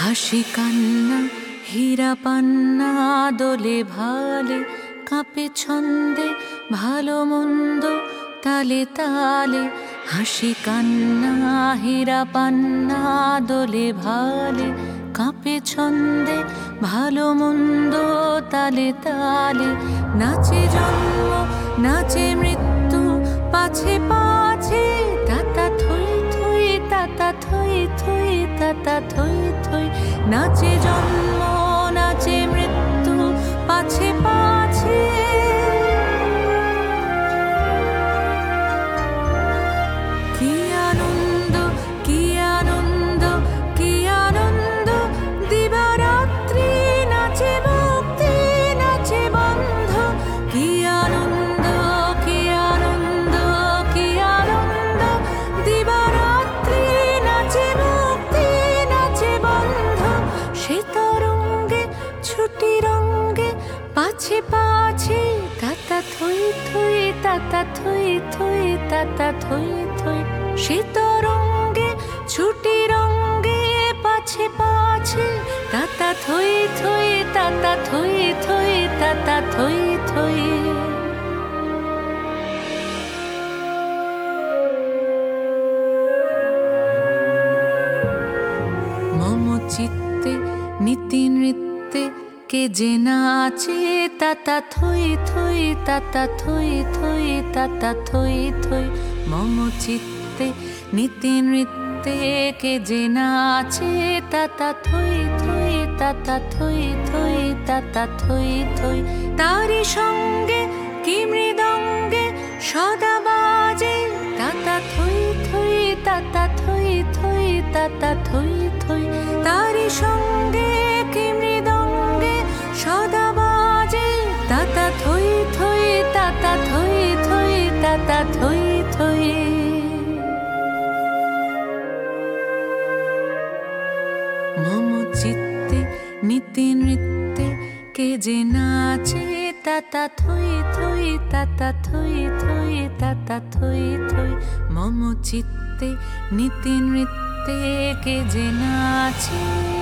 হাসি কান্না হীরা পান্না দোলে ভালে কাঁপে ছন্দে ভালো মন্দ তালে তালে। হাসি কান্না হীরা পান্না দোলে ভালে কাঁপে ছন্দে ভালো মন্দ তালে তালে। নাচে জন্ম নাচে মৃত্যু পাছে পাছে তাতা থই থই তাতা থই থই তাতা থই থই। নাচে জন্ম নাচে মৃত্যু পাছে পাছে। কি আনন্দ কি আনন্দ কি আনন্দ দিবারাত্রি নাচে মুক্তি নাচে বন্ধ। কি আনন্দ কি আনন্দ কি আনন্দ দিবারাত্রি নাচে মুক্তি নাচে বন্ধ। সে তরঙ্গে ছুটি রঙ্গে পাছে পাছে তাতা থই থই তাতা থই থই তাতা থই থই। সে তরঙ্গে ছুটি রঙ্গে পাছে পাছে তাতা থই থই তাতা থই থই তাতা থই থই। মম চিত্তে নীতি নৃত্যে কে যে নাচে তাতা থই থই তাতা থই থই তাতা থই থই। মম চিত্তে নীতি নৃত্যে কে যে নাচে তাতা থই থই তাতা থই থই তাতা থই থই। তারি সঙ্গে কি মৃদঙ্গে সদা বাজে তাতা থই থই তাতা থই থই তাতা থই থই। তারি সঙ্গে কি মৃদঙ্গে সদা বাজে তাতা থই থই তাতা থই থই তাতা থই থই। মম চিত্তে নীতি নৃত্যে কে যে নাচে তাতা থই থই তাতা থই থই তাতা থই থই। মম চিত্তে নীতি নৃত্যে কে যে নাচে।